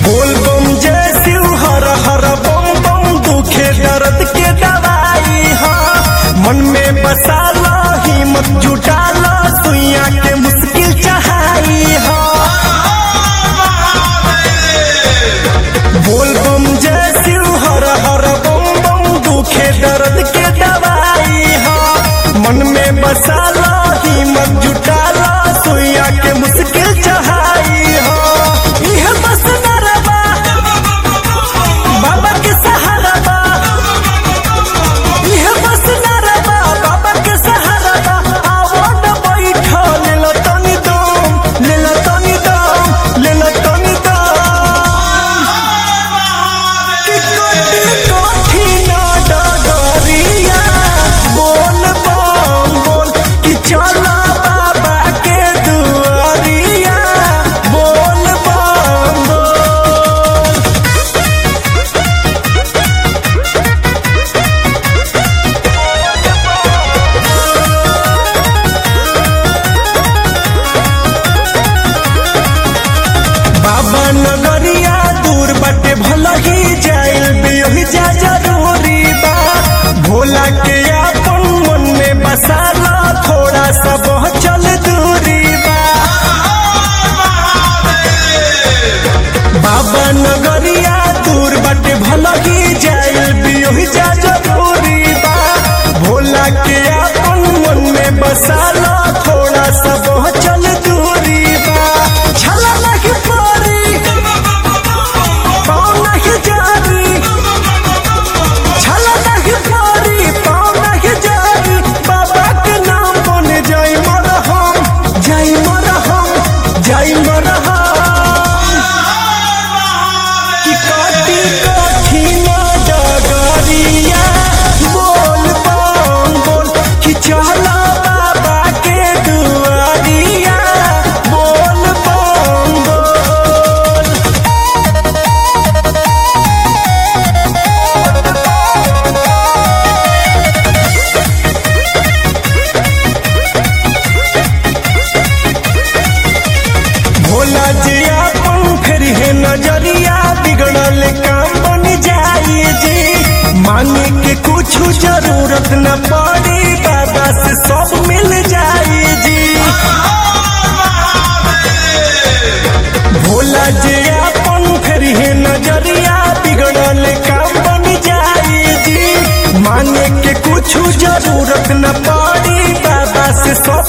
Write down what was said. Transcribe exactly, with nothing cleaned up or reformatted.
बोल बम जय शिव हर हर बम बम दुखे दर्द के दवाई हाँ मन में बसा लो हिम्मत जुटा लो सुइया के मुश्किल चढ़ाई हाँ बोल बम जय शिव हर हर बम बम दुखे दर्द के दवाई हाँ मन में बसा लो हिम्मत जुटा लो सुइया के मुश्किल चढ़ाई हाँ यह बस नरबा बाबा के सहारा बा यह बस नरबा बाबा के सहारा बा आवड बैठो ले लो तनी दम ले लो तनी दम ले लो तनी दम कि कोटी कोठी ना डगरिया बोल बम बोल कि चला बाबा के दुआरिया बोल बम बोल बाबा नगरिया दूर बाटे भला ही जाइल भी जा जरूरी बा भोला के अपन मन में बसा लो थोड़ा सा चल दूरी बा बाबा नगरिया दूर बाटे भला ही जाइल भी जा जरूरी बा भोला के अपन मन में बसा लो थोड़ा सा चल दूरी बा छला नहीं पड़ी पाँव नहीं जारी छला नहीं पड़ी पाँव नहीं जारी बाबा के नाम बन जाई मरहम जाई मरहम जाई मरहम कि काटी काठी ना डगरिया बोल बम बोल कि चला बाबा के दुआरिया बोल बम बोल भोला जी अपन फिर है नजरिया बिगड़ल काम बन जाई जी मांगे के कुछ जरूरत न पड़ी बाबा से सब मिल जाई जी भोला जी अपन फिर है नजरिया बिगड़ल काम बन जाई जी मांगे के कुछ जरूरत न पड़ी बाबा से सब